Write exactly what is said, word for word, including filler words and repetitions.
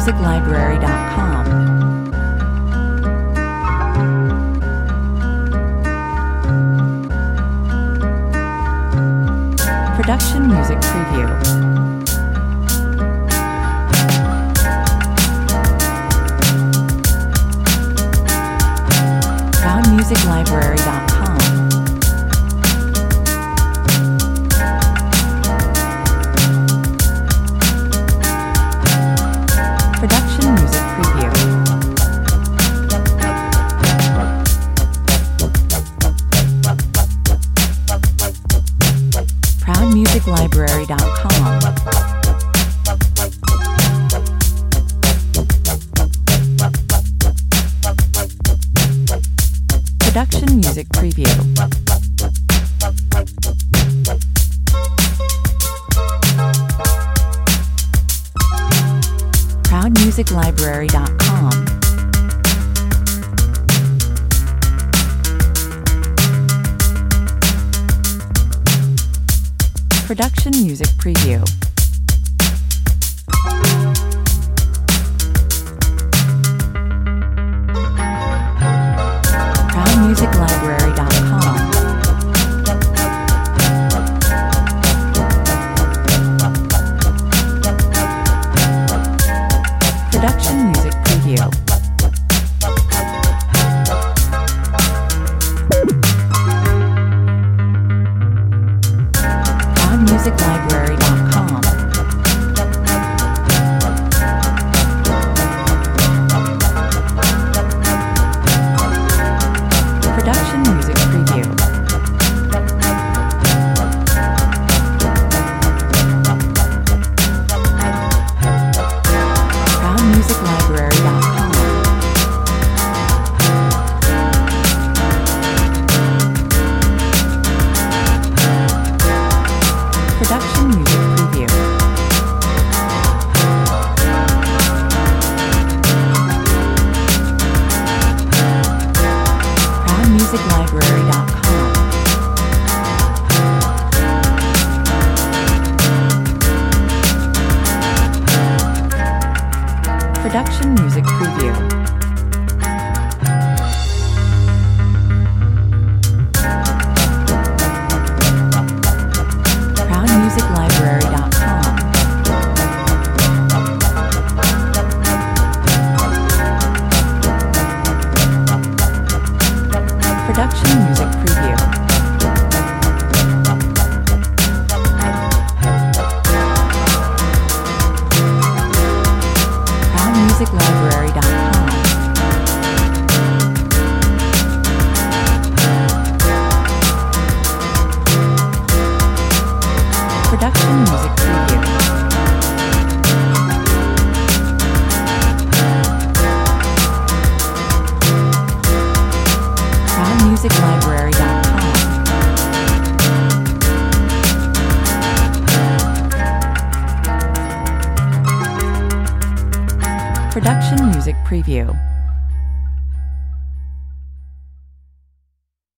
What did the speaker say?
music library dot com. Production Music Preview. Proud music library dot com. Production Music Preview. proud music library dot com. Production Music Preview. proud music library dot com. Production Music Preview. proud music library dot com. Production Music Preview. proud music library dot com. Production Music Preview. proud music library dot com. Production Music Preview. proud music library dot com. Production Music Preview. proud music library dot com. Production Music Preview. proud music library dot com. Production Music Preview. proud music library dot com. Production Music Preview.